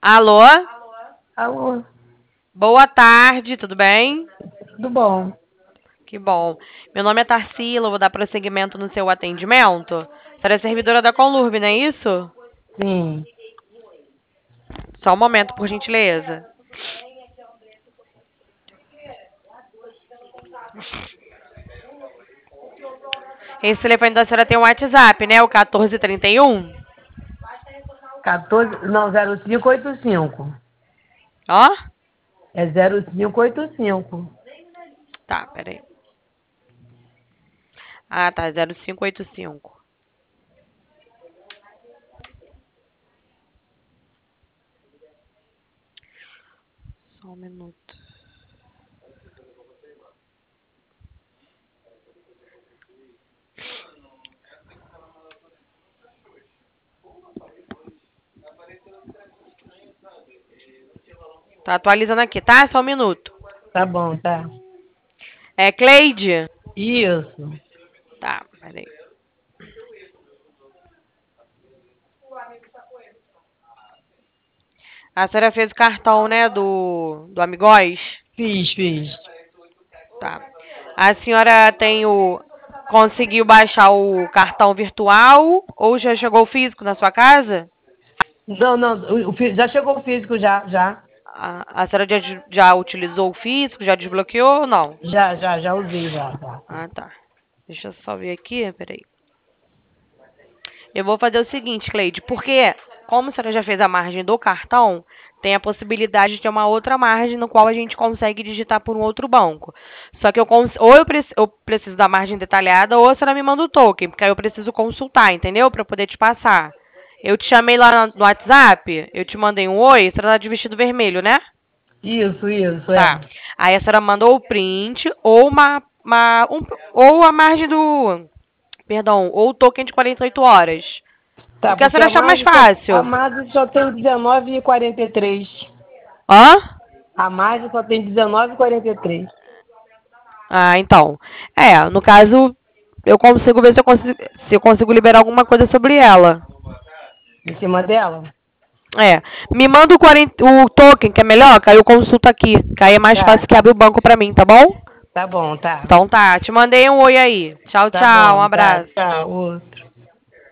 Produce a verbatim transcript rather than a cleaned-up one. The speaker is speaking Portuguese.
Alô? Alô, Boa tarde, tudo bem? tudo bom? Que bom. Meu nome é Tarsila, vou dar prosseguimento no seu atendimento. Você é servidora da Conlurb, não é isso? Sim. Só um momento, por gentileza. Esse telefone da senhora tem um WhatsApp, né? O quatorze trinta e um? quatorze, não, zero cinco oito cinco. Ó? É zero cinco oito cinco. Tá, peraí. Ah, tá, zero cinco oito cinco. Só um minuto. Tá atualizando aqui, tá? Só um minuto. Tá bom, tá. É Cleide? Isso. Tá, peraí. A senhora fez o cartão, né, do, do Amigóis? Fiz, fiz. Tá. A senhora tem o... Conseguiu baixar o cartão virtual ou já chegou o físico na sua casa? Não, não, o, o fí- já chegou o físico, já, já. A, a senhora já, já utilizou o físico? Já desbloqueou ou não? Já, já, já usei, já, já. Ah, tá. Deixa eu só ver aqui, peraí. Eu vou fazer o seguinte, Cleide, porque como a senhora já fez a margem do cartão, tem a possibilidade de ter uma outra margem no qual a gente consegue digitar por um outro banco. Só que eu cons- ou eu, preci- eu preciso da margem detalhada ou a senhora me manda o token, porque aí eu preciso consultar, entendeu? Para poder te passar. Eu te chamei lá no no WhatsApp, eu te mandei um oi, a senhora tá de vestido vermelho, né? Isso, isso, Tá. é. Aí a senhora mandou o print ou uma, uma um- ou a margem do, perdão, ou o token de quarenta e oito horas. O Tá, que a porque senhora a achar mais margem só, a fácil? margem só tem dezenove e quarenta e três. Hã? A margem só tem dezenove e quarenta e três. Ah, então. É, no caso, eu consigo ver se eu consigo, se eu consigo liberar alguma coisa sobre ela. Em cima dela? É. Me manda o, quarenta, o token, que é melhor, que aí eu consulto aqui. Que aí é mais Tá, fácil que abre o banco pra mim, tá bom? tá bom, tá. Então tá, te mandei um oi aí. Tchau, Tá tchau, um bom, tá. abraço. Tchau, outro.